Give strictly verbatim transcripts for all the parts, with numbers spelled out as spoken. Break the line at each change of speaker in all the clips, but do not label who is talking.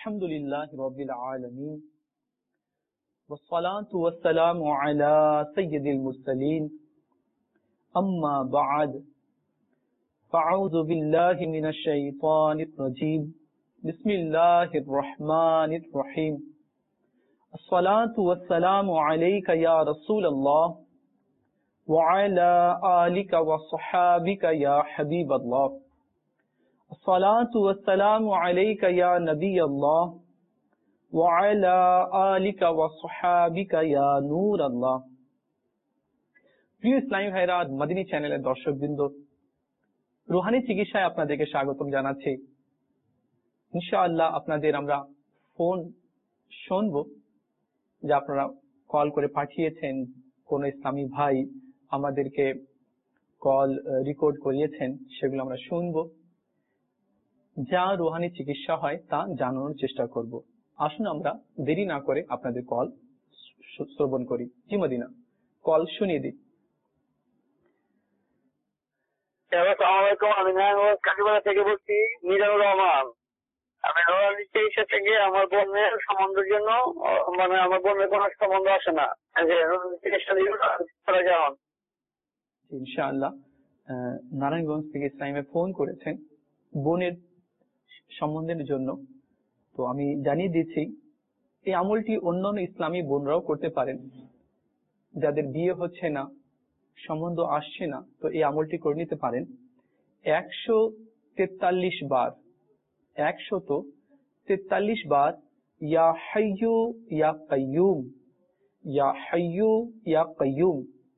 الحمد لله رب العالمين والصلاة والسلام على سيد المرسلين أما بعد فأعوذ بالله من الشيطان الرجيم بسم الله الرحمن الرحيم الصلاة والسلام عليك يا رسول الله وعلى آلك وصحابك يا حبيب الله الصلاة والسلام عليك يا نبي الله وعلى آلك وصحابك يا نور الله। প্রিয় ইসলামী ভাইরা, মদিনী চ্যানেলের দর্শকবৃন্দ, রুহানি চিকিৎসায় আপনাদেরকে স্বাগতম জানাচ্ছি। ইনশাআল্লাহ আপনাদের আমরা ফোন শুনবো, যে আপনারা কল করে পাঠিয়েছেন, কোন ইসলামী ভাই আমাদেরকে কল রেকর্ড করিয়েছেন, সেগুলো আমরা শুনবো। যা রুহানি চিকিৎসা হয় তা জানানোর চেষ্টা করব। আসুন আমরা দেরি না করে আপনাদের কল শ্রবণ করি। জি মদিনা, কল শুনিয়ে দিই।
আমি নারায়ণগঞ্জ কাটিপাড়া থেকে বলছি, মিজানুর রহমান। আমি রুহানি চিকিৎসা থেকে আমার বোনের সম্বন্ধের জন্য, মানে আমার বোনের কোনো সম্বন্ধ আসে না, চিকিৎসা যান।
ইনশাআল্লাহ নারায়ণগঞ্জ থেকে ইসলামে ফোন করেছেন বোনের সম্বন্ধের জন্য। তো আমি জানিয়ে দিচ্ছি, এই আমলটি অন্যান্য ইসলামী বোনরাও করতে পারেন। যাদের বিয়ে হচ্ছে না, সম্বন্ধ আসছে না, তো এই আমলটি করে নিতে পারেন। একশো তেতাল্লিশ বার একশত তেতাল্লিশ বার ইয়া হাইয়ু ইয়া কাইয়ুম, ইয়া হাইয়ু ইয়া কাইয়ুম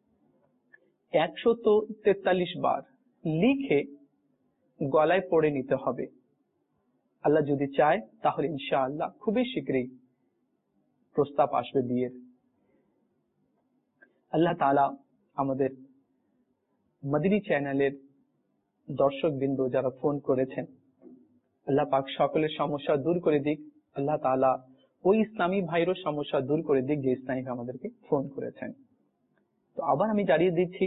একশত তেতাল্লিশ বার লিখে গলায় পড়ে নিতে হবে। আল্লাহ যদি চায় তাহলে ইনশাআল্লাহ খুবই শীঘ্রই প্রস্তাব আসবে বিয়ের। আল্লাহ তাআলা আমাদের মদিনী চ্যানেলের দর্শক বিন্দু যারা ফোন করেছেন, আল্লাহ পাক সকলের সমস্যা দূর করে দিক। আল্লাহ তাআলা ওই ইসলামী ভাইয়েরও সমস্যা দূর করে দিক যে ইসলামী ভাই আমাদেরকে ফোন করেছেন। তো আবার আমি জানিয়ে দিচ্ছি,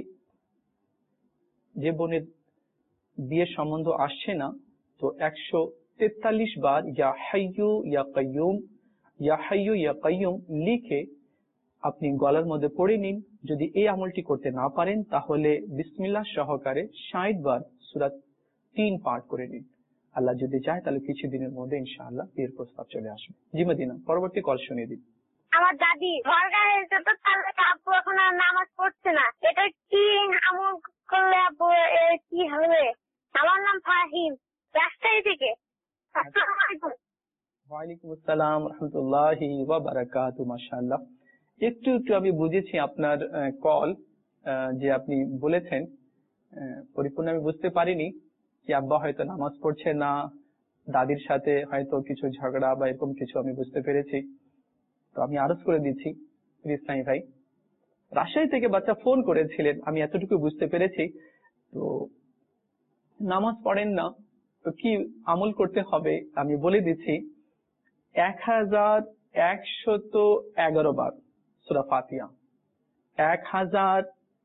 যে বোনের বিয়ের সম্বন্ধ আসছে না, তো একশো তেতাল্লিশ বার ইয়া হাইয়ু ইয়া কাইয়ুম, ইয়া হাইয়ু ইয়া কাইয়ুম লিখে আপনি গলার মধ্যে পড়ে নিন। যদি এই আমলটি করতে না পারেন তাহলে বিসমিল্লাহ সহকারে ষাট বার সূরা তিন পাঠ করে নিন। আল্লাহ যদি চায় তাহলে কিছুদিনের মধ্যে ইনশাআল্লাহ বিয়ের প্রস্তাব চলে আসবে। জি মদিনা, পরবর্তী কল শুনিয়ে দিন।
আমার দাদি ঘর গায়ে এসে তো তাহলে আব্বু এখন আর নামাজ পড়ছে না, এটা কি আমল করলে আব্বু কি হবে? আমার নাম ফাহিম, রাজশাহী থেকে। আসসালামু আলাইকুম।
ওয়ালাইকুম আসসালাম রাহমাতুল্লাহি ওয়া বারাকাতুহু। মাশাআল্লাহ, একটু একটু আমি বুঝেছি আপনার কল, যে আপনি বলেছেন, পরিপূর্ণ আমি বুঝতে পারিনি যে আব্বা হয়তো নামাজ পড়ছে না, দাদির সাথে হয়তো কিছু ঝগড়া বা এরকম কিছু আমি বুঝতে পেরেছি। তো আমি আরজ করে দিচ্ছি, ইসলামী ভাই রাজশাহী থেকে বাচ্চা ফোন করেছিলেন, আমি এতটুকু বুঝতে পেরেছি। তো নামাজ পড়েন না, তো কি আমল করতে হবে আমি বলে দিচ্ছি। এক হাজার একশত এগারো বার সূরা ফাতিহা, এক হাজার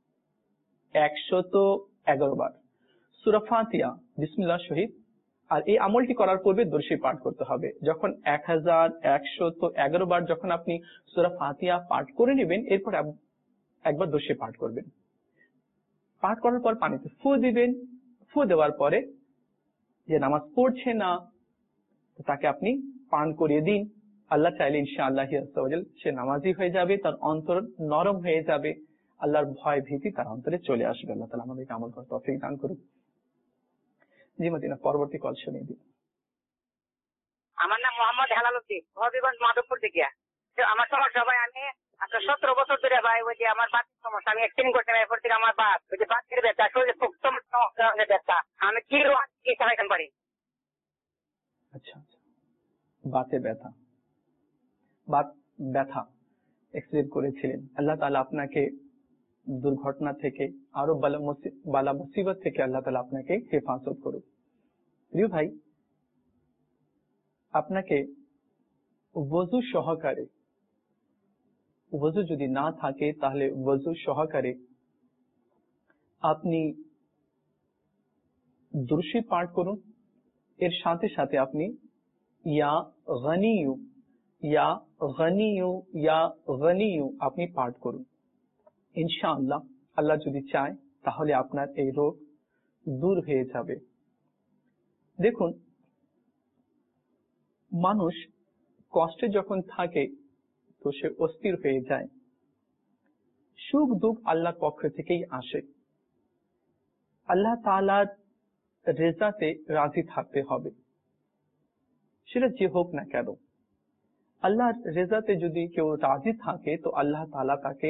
একশত এগারো বার সূরা ফাতিহা বিসমিল্লাহ শহীদ। আর এই আমলটি করার পূর্বে দরুদ পাঠ করতে হবে। যখন এক হাজার একশত এগারো বার যখন আপনি সূরা ফাতিহা পাঠ করে নেবেন, এরপর একবার দরুদ পাঠ করবেন। পাঠ করার পর পানিতে ফু দিবেন। ফু দেওয়ার পরে যে নামাজ পড়ছে না তাকে আপনি পান করিয়ে দিন। আল্লাহ চাইলে ইনশাআল্লাহ সে নামাজি হয়ে যাবে, তার অন্তর নরম হয়ে যাবে, আল্লাহর ভয় ভীতি তার অন্তরে চলে আসবে। আল্লাহ তাআলা আমাদেরকে আমল করার তৌফিক দান করুন। জি মদিনা, পরবর্তী কল শুনিয়ে দিন।
আমার নাম মোহাম্মদ হেলালুদ্দিন, হবিগঞ্জ মাধবপুর থেকে। আমার সমস্যা ভাই, আমি আচ্ছা সতেরো বছর ধরে ভাই ওই যে আমার বাচ্চার সমস্যা, আমি অ্যাক্সিডেন্ট করতে এরপর থেকে আমার বাদ ওই যে বাচ্চার ব্যথা, শরীরে খুব সমস্যা ব্যথা, আমি কি চিকিৎসা এখানে পারি?
আচ্ছা আচ্ছা, বাতে ব্যথা, বাত ব্যথা অ্যাক্সিডেন্ট করেছিলেন। আল্লাহ তাআলা আপনাকে দুর্ঘটনা থেকে, আরো বালা মুসিবত থেকে আল্লাহ তাআলা আপনাকে হেফাজত করুন। প্রিয় ভাই, আপনাকে ওযু সহকারে, ওযু যদি না থাকে তাহলে ওযু সহকারে আপনি দুরূদ পাঠ করুন। এর সাথে সাথে আপনি ইয়া গনিয়ু, ইয়া গনিয়ু, ইয়া গনিয়ু আপনি পাঠ করুন। ইনশাআল্লাহ আল্লাহ যদি চায় তাহলে আপনার এই রোগ দূর হয়ে যাবে। দেখুন, মানুষ কষ্টে যখন থাকে তো সে অস্থির হয়ে যায়। সুখ দুঃখ আল্লাহর পক্ষ থেকেই আসে। আল্লাহ তাআলার রেজাতে রাজি থাকতে হবে, সেটা যে হোক না কেন। আল্লাহর রেজাতে যদি কেউ রাজি থাকে তো আল্লাহ তাআলা তাকে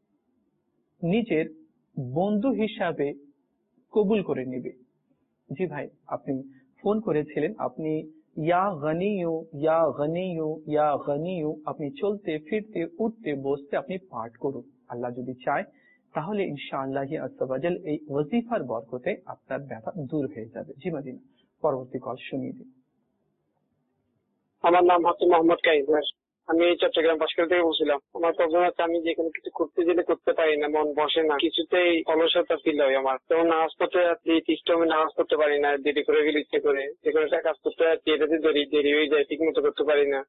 নিজের বন্ধু হিসাবে কবুল করে নেবে। জি ভাই, আপনি ফোন করেছিলেন, আপনি ইয়া গনিয়ু, ইয়া গনিয়ু, ইয়া গনিয়ু আপনি চলতে ফিরতে উঠতে বসতে আপনি পাঠ করুন। আল্লাহ যদি চায় তাহলে ইনশাআল্লাহ আজ্জা ওয়া জাল এই ওয়াজিফার বরকতে আপনার ব্যথা দূর হয়ে যাবে। জি মদিনা, পরবর্তী কল শুনিয়ে দিন।
আমার নাম হচ্ছে মোহাম্মদ কাইজার। আমি চট্টগ্রাম পাঁচকাল থেকে বলছিলাম। আমার প্রবলেম হচ্ছে আমি যে কোনো কিছু করতে গেলে করতে পারি না, মন বসে না, কিছুতেই অলসতা ফিল হয় আমার। যেমন নামাজ পড়তে যাচ্ছি, ঠিক সময় নামাজ পড়তে পারি না, দেরি করে গেলে ইচ্ছে করে। যে কোনো একটা কাজ করতে যাচ্ছি, এটাতে দেরি দেরি হয়ে যায়, ঠিক মতো করতে পারি না।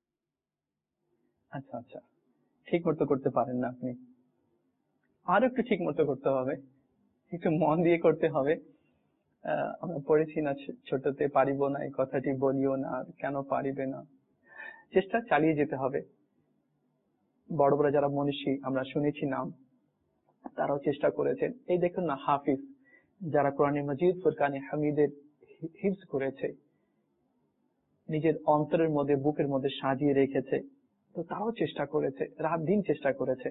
আচ্ছা আচ্ছা, ঠিক মতো করতে পারেন না আপনি, আর একটু ঠিক মতো করতে হবে, একটু মন দিয়ে করতে হবে। আহ আমরা পড়েছি না ছোটতে, পারিব না এই কথাটি বলিও না, আর কেন পারিবে না। চেষ্টা চালিয়ে যেতে হবে। বড় বড় যারা মনীষী আমরা শুনেছি নাম, তারাও চেষ্টা করেছেন। এই দেখুন না, হাফিজ যারা কোরআন মাজিদ ফুরকানে হামিদের হিফজ করেছে, নিজের অন্তরের মধ্যে বুকের মধ্যে সাজিয়ে রেখেছে, তো তারাও চেষ্টা করেছে, রাত দিন চেষ্টা করেছে,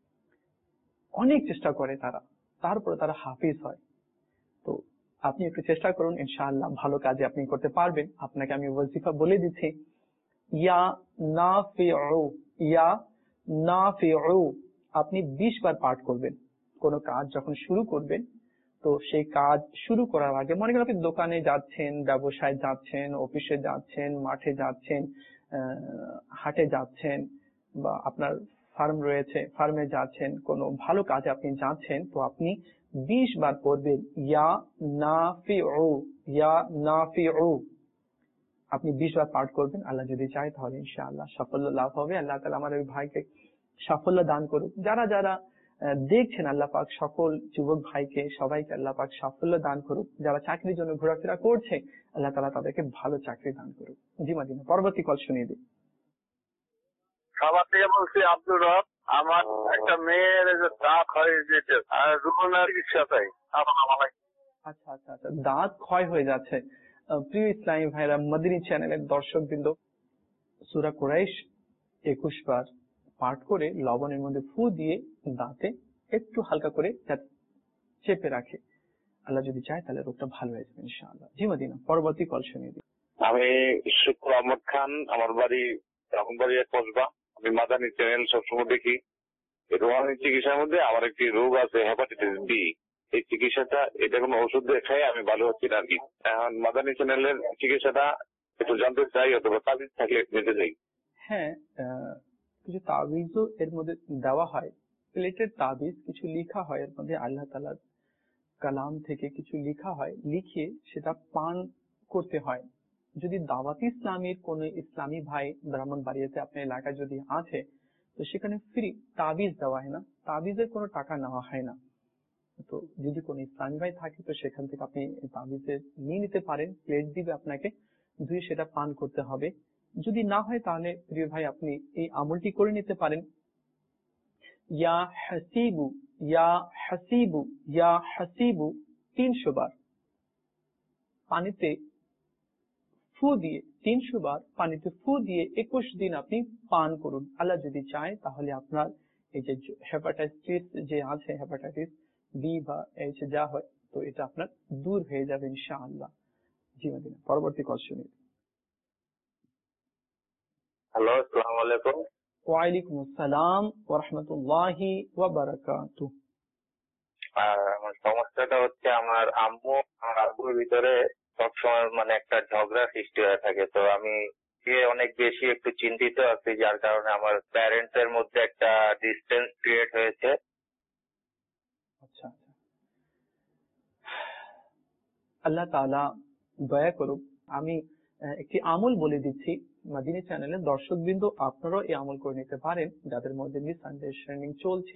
অনেক চেষ্টা করে তারা, তারপরে তারা হাফিজ হয়। তো আপনি একটু চেষ্টা করুন, ইনশাআল্লাহ ভালো কাজে আপনি করতে পারবেন। আপনাকে আমি ওয়াজিফা বলে দিচ্ছি, ইয়া নাফিউ, ইয়া নাফিউ আপনি বিশ বার পাঠ করবেন। কোন কাজ যখন শুরু করবেন তো সেই কাজ শুরু করার আগে, মনে করেন আপনি দোকানে যাচ্ছেন, ব্যবসায় যাচ্ছেন, অফিসে যাচ্ছেন, মাঠে যাচ্ছেন, হাটে যাচ্ছেন, বা আপনার ফার্ম রয়েছে, ফার্মে যাচ্ছেন, কোনো ভালো কাজে আপনি যাচ্ছেন, তো আপনি বিশ বার পড়বেন ইয়া নাফিউ, ইয়া নাফিউ আপনি বিশ বার পাঠ করবেন। আল্লাহ যদি চায় তাহলে ইনশাআল্লাহ সাফল্য লাভ হবে। আল্লাহ তাআলা আমার ওই ভাইকে সাফল্য দান করুক। যারা যারা দেখছেন, আল্লাহ পাক সকল যুবক ভাইকে সবাইকে আল্লাহ পাক সাফল্য দান করুক। যারা চাকরির জন্য ঘোরাফেরা করছে, আল্লাহ তাআলা তাদেরকে ভালো চাকরি দান করুক। জি মাদিনা, পরবর্তী কল শুনিয়ে দিই।
খাবার থেকে বলছি আব্দুর রব। আমার একটা মেয়ের দাঁত হয়ে যেতে আর রুগনার চিকিৎসা চাই।
আচ্ছা আচ্ছা আচ্ছা, দাঁত ক্ষয় হয়ে যাচ্ছে। প্রিয় ইসলামী ভাইরা, মদিনী চ্যানেলের দর্শক বৃন্দ, সূরা কুরাইশ একুশ বার পাঠ করে লবণের মধ্যে ফু দিয়ে দাঁতে একটু হালকা করে চেপে রাখে। আল্লাহ যদি চায় তাহলে রোগটা ভালো হয়ে যাবে ইনশাআল্লাহ। জি মদিনা, পরবর্তী কল শুনিয়ে দিই।
আমি শুক্র আহমদ খান, আমার বাড়ি ব্রাহ্মণবাড়ি কসবা। আমি মাদানী চ্যানেল সবসময় দেখি। রোহানি চিকিৎসার মধ্যে আমার একটি রোগ আছে, হেপাটাইটিস বি। এই চিকিৎসাটা, এটা কোনো ওষুধ দিয়ে খাই আমি ভালো হচ্ছি না আর কি। এখন মাদানী চ্যানেলের চিকিৎসাটা একটু জানতে চাই, অথবা তাবিজ থাকলে নিতে চাই।
হ্যাঁ, কিছু তাবিজও এর মধ্যে দেওয়া হয়, প্লেটের তাবিজ, কিছু লিখা হয় এর মধ্যে, আল্লাহ তাআলার কালাম থেকে কিছু লিখা হয়, লিখিয়ে সেটা পান করতে হয়। যদি দাওয়াত ইসলামের কোন ইসলামী ভাই ব্রাহ্মণবাড়িয়াতে আপনার এলাকায় যদি আছে, তো সেখানে ফ্রি তাবিজ দেওয়া হয় না, তাবিজের কোনো টাকা নেওয়া হয় না। তো যদি কোনো ইসলামী ভাই থাকে তো সেখান থেকে আপনি তাবিজের নিয়ে নিতে পারেন, প্লেট দিবে আপনাকে, ধুয়ে সেটা পান করতে হবে। যদি না হয় তাহলে প্রিয় ভাই আপনি এই আমলটি করে নিতে পারেন, ইয়া হাসিবু, ইয়া হাসিবু, ইয়া হাসিবু তিনশো বার পানিতে ফু দিয়ে, তিনশো বার পানিতে ফু দিয়ে একুশ দিন আপনি পান করুন। আল্লাহ যদি চায় তাহলে আপনার এই যে হেপাটাইটিস যে আছে, হেপাটাইটিস বি বা এইচ যা হয়, তো এটা আপনার দূর হয়ে যাবে ইনশাআল্লাহ। জি মদিনা, পরবর্তী কল শুনি।
হ্যালো, আসসালামু আলাইকুম।
ওয়ালাইকুম আসসালাম ওয়া রাহমাতুল্লাহি ওয়া বারাকাতুহু।
আমার সমস্যাটা হচ্ছে, আমার আম্মু আমার আব্বুর ভিতরে সবসময় মানে একটা ঝগড়া সৃষ্টি হয়ে থাকে। তো আমি অনেক বেশি একটু চিন্তিত আছি, যার কারণে আমার প্যারেন্টস এর মধ্যে একটা ডিস্টেন্স ক্রিয়েট হয়েছে।
আচ্ছা, আল্লাহ তাআলা দয়া করুক। আমি একটি আমল বলে দিচ্ছি, মাদিনী চ্যানেলের দর্শক বিন্দু আপনারাও এই আমল করে নিতে পারেন যাদের মধ্যে মিসআন্ডারস্ট্যান্ডিং চলছে।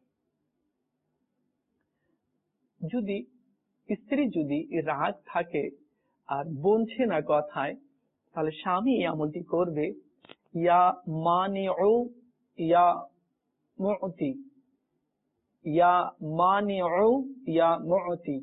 যদি স্ত্রী যদি রাগ থাকে আর বলছে না কথায়, তাহলে স্বামী এই আমলটি করবে, ইয়া মানিউ ইয়া মুতি, ইয়া মানিউ ইয়া মুতি,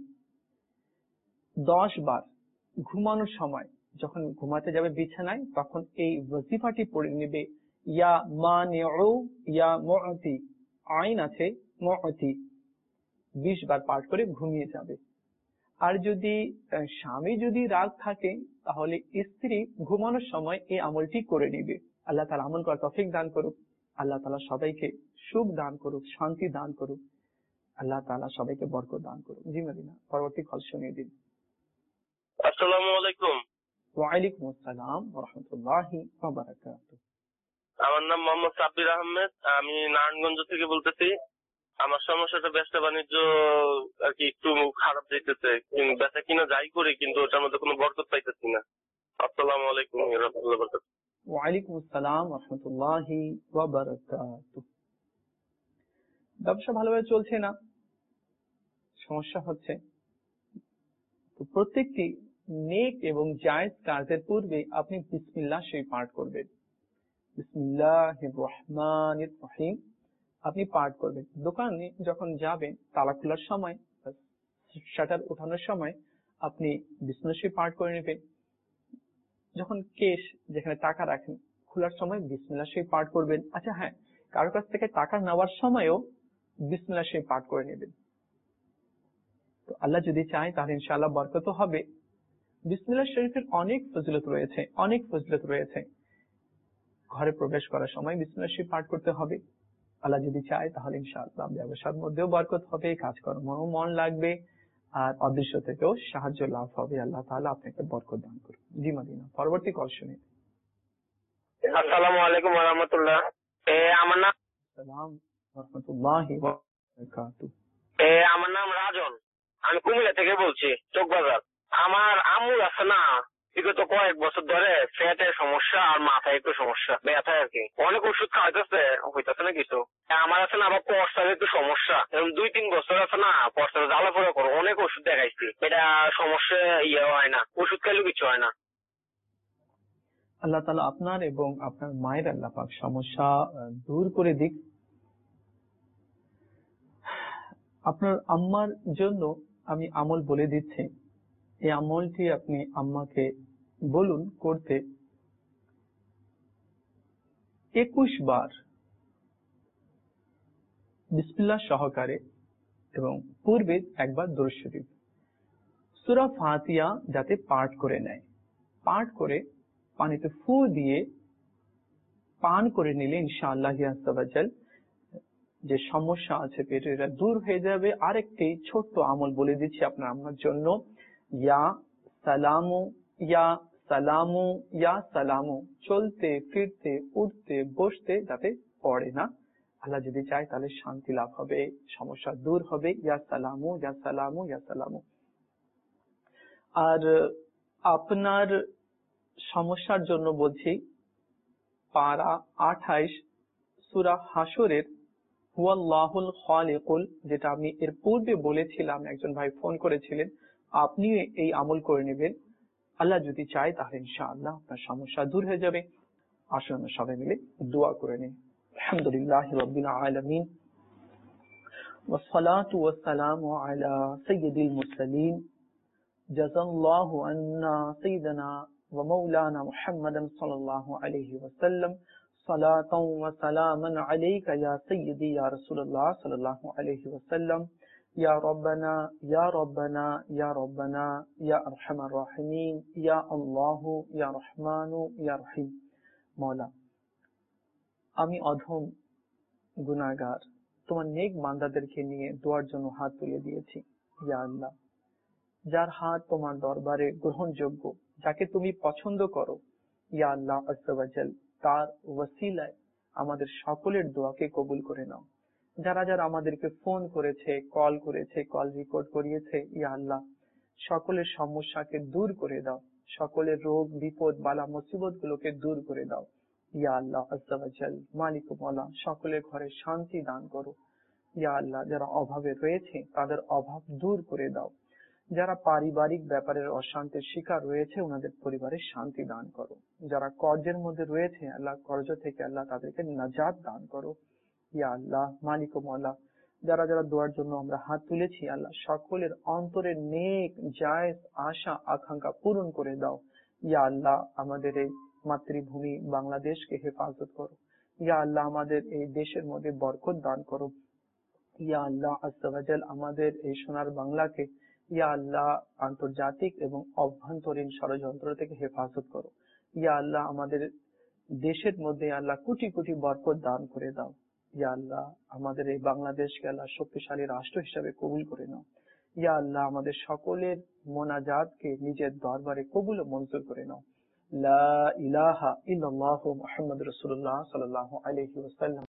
দশ বার ঘুমানোর সময় যখন ঘুমাতে যাবে বিছানায় তখন এই ওয়াজিফাটি পড়ে নেবে, ইয়া মানিউ ইয়া মুতি, আইন আছে মুতি, বিশ বার পাঠ করে ঘুমিয়ে যাবে। আর যদি স্বামী যদি রাগ থাকে তাহলে স্ত্রী ঘুমানোর সময় এই আমলটি করে নিবে। আল্লাহ তাআলা আমল করার তৌফিক দান করুক। আল্লাহ তাআলা সবাইকে সুখ দান করুক, শান্তি দান করুক। আল্লাহ তাআলা সবাইকে বরকত দান করুক। জি মদিনা, পরবর্তী কল শুনিয়ে দিন।
আসসালামু আলাইকুম।
ওয়ালাইকুম আসসালাম ওয়া রাহমাতুল্লাহি ওয়া বারাকাতুহু।
আমার নাম মোহাম্মদ সাব্বির আহমেদ, আমি নারায়ণগঞ্জ থেকে বলতেছি। আমার সমস্যাটা ব্যবসা বাণিজ্য আর কি একটু খারাপ যেতেছে, বেচা কিনা যাই করি কিন্তু ওটার মধ্যে কোনো বরকত পাইতেছি না। আসসালামু আলাইকুম ওয়া রাহমাতুল্লাহি ওয়া বারাকাতুহু।
ওয়ালাইকুম আসসালাম ওয়া রাহমাতুল্লাহি ওয়া বারাকাতুহু। ব্যবসা ভালোভাবে চলছে না, সমস্যা হচ্ছে। তো প্রত্যেকটি নেক এবং জায়েজ কাজের পূর্বে আপনি বিসমিল্লাহ শরীফ পাঠ করবেন। বিসমিল্লাহির রহমানির রহিম আপনি পাঠ করবেন। দোকানে যখন যাবেন তালা খোলার সময়, শাটার ওঠানোর সময় আপনি বিসমিল্লাহ শরীফ পাঠ করে নেবেন। যখন কেশ যেখানে টাকা রাখেন খোলার সময় বিসমিল্লাহ শরীফ পাঠ করবেন। আচ্ছা হ্যাঁ, কারো কাছ থেকে টাকা নেওয়ার সময়ও বিসমিল্লাহ শরীফ পাঠ করে নেবেন। তো আল্লাহ যদি চায় তাহলে ইনশাআল্লাহ বরকত হবে। বিসমিল্লাহ শরীফের অনেক ফজিলত রয়েছে, অনেক ফজিলত রয়েছে। ঘরে প্রবেশ করার সময় বিসমিল্লাহ শরীফ পাঠ করতে হবে। আল্লাহ যদি চায় তাহলে ইনশাআল্লাহ ব্যবসার মধ্যেও বরকত হবে, কাজকর্মেও মন লাগবে, আর অদৃশ্য থেকেও সাহায্য লাভ হবে। আল্লাহ তাআলা আপনাকে বরকত দান করুন। জি মদিনা, পরবর্তী কল শুনি।
আসসালামু আলাইকুম ওয়া রাহমাতুল্লাহ। এ আমার নাম
আসসালাম ওয়া রাহমাতুল্লাহি ওয়া বারাকাতুহু।
এ আমার নাম রাজন, আমি কুমিল্লা থেকে বলছি, চকবাজার। আমার আম্মুর আছে না বিগত কয়েক বছর ধরে পেটের সমস্যা আর মাথায় একটু সমস্যা, ব্যথা আর কি। অনেক ওষুধ খাওয়াইতেছে, হইতেছে না কিছু। আমার আছে না আবার পর্সার একটু সমস্যা, এরকম দুই তিন বছর আছে না পর্সার জ্বালা পোড়া করো, অনেক ওষুধ দেখাইছি, এটা সমস্যা ইয়ে হয় না, ওষুধ খেলেও কিছু হয় না।
আল্লাহ তাআলা আপনার এবং আপনার মায়ের আল্লাহ পাক সমস্যা দূর করে দিক। আপনার আম্মার জন্য আমি আমল বলে দিচ্ছি, এই আমলটি আপনি আম্মাকে বলুন করতে একুশ বার বিসমিল্লাহ সহকারে এবং পূর্বে একবার দুরূদ শরীফ, সূরা ফাতিহা যাতে পাঠ করে নেয়। পাঠ করে পানিতে ফু দিয়ে পান করে নিলে ইনশাআল্লাহ আযজা ওয়া জাল যে সমস্যা আছে পেটের এটা দূর হয়ে যাবে। আরেকটি ছোট্ট আমল বলে দিচ্ছি আপনার আম্মার জন্য, ইয়া সালামু ইয়া সালামু ইয়া সালামু, চলতে ফিরতে উঠতে বসতে যাতে পড়ে না। আল্লাহ যদি চায় তাহলে শান্তি লাভ হবে, সমস্যা দূর হবে। ইয়া সালামু ইয়া সালামু ইয়া সালামু। আর আপনার সমস্যার জন্য বলছি পারা আঠাইশ সূরা হাসরের হুয়াল্লাহুল খালিকুল, যেটা আমি এর পূর্বে বলেছিলাম, একজন ভাই ফোন করেছিলেন, আপনি এই আমল করে নেবেন। আল্লাহ যদি চায় তাহলে ইনশাআল্লাহ আপনার সমস্যা দূর হয়ে যাবে। আসুন আমরা সবাই মিলে দোয়া করে নিই। আলহামদুলিল্লাহি রাব্বিল আলামিন ওয়াস সালাতু ওয়াস সালামু আলা সাইয়্যিদিল মুরসালিন জাযাল্লাহু আন্না সাইয়্যিদানা ওয়া মাওলানা মুহাম্মাদান সাল্লাল্লাহু আলাইহি ওয়াসাল্লাম সালাতাও ওয়া সালামান আলাইকা ইয়া সাইয়্যিদি ইয়া রাসূলুল্লাহ সাল্লাল্লাহু আলাইহি ওয়াসাল্লাম। ইয়া রাব্বানা ইয়া রাব্বানা ইয়া রাব্বানা ইয়া আরহামার রাহিমিন ইয়া আল্লাহু ইয়া রহমানু ইয়া রহিম। মওলা, আমি অধম গুনাহগার, তোমার নেক বান্দাদেরকে নিয়ে দোয়ার জন্য হাত তুলে দিয়েছি। ইয়া আল্লাহ, যার হাত তোমার দরবারে গ্রহণযোগ্য, যাকে তুমি পছন্দ করো, ইয়া আল্লাহ আযজা ওয়া জাল, তার ওয়াসিলায় আমাদের সকলের দোয়াকে কবুল করে নাও। যারা যারা আমাদেরকে ফোন করেছে, কল করেছে, কল রেকর্ড করিয়েছে, ইয়া আল্লাহ সকলের সমস্যাকে দূর করে দাও, সকলের রোগ বিপদ বালা মুসিবত গুলোকে দূর করে দাও। ইয়া আল্লাহ আজ্জা ওয়া জাল, মালিক ও মওলা, সকলের ঘরে শান্তি দান করো। ইয়া আল্লাহ, যারা অভাবে রয়েছে তাদের অভাব দূর করে দাও। যারা পারিবারিক ব্যাপারের অশান্তির শিকার রয়েছে ওনাদের পরিবারে শান্তি দান করো। যারা কর্জের মধ্যে রয়েছে আল্লাহ, কর্জ থেকে আল্লাহ তাদেরকে নাজাত দান করো। ইয়া আল্লাহ, মালিক ও মওলা, যারা যারা দোয়ার জন্য আমরা হাত তুলেছি আল্লাহ, সকলের অন্তরের নেক জায়েজ আশা আকাঙ্ক্ষা পূরণ করে দাও। ইয়া আল্লাহ, আমাদের এই মাতৃভূমি বাংলাদেশকে হেফাজত করো। ইয়া আল্লাহ, আমাদের এই দেশের মধ্যে বরকত দান করো। ইয়া আল্লাহ আজ্জা ওয়া জাল, আমাদের এই সোনার বাংলাকে ইয়া আল্লাহ আন্তর্জাতিক এবং অভ্যন্তরীণ ষড়যন্ত্র থেকে হেফাজত করো। ইয়া আল্লাহ, আমাদের দেশের মধ্যে আল্লাহ কোটি কোটি বরকত দান করে দাও। ইয়া আল্লাহ, আমাদের এই বাংলাদেশকে আল্লাহ শক্তিশালী রাষ্ট্র হিসেবে কবুল করে নাও। ইয়া আল্লাহ, আমাদের সকলের মোনাজাতকে নিজের দরবারে কবুল ও মঞ্জুর করে নাও। লা ইলাহা ইল্লাল্লাহু মুহাম্মাদুর রাসূলুল্লাহ সাল্লাল্লাহু আলাইহি ওয়াসাল্লাম।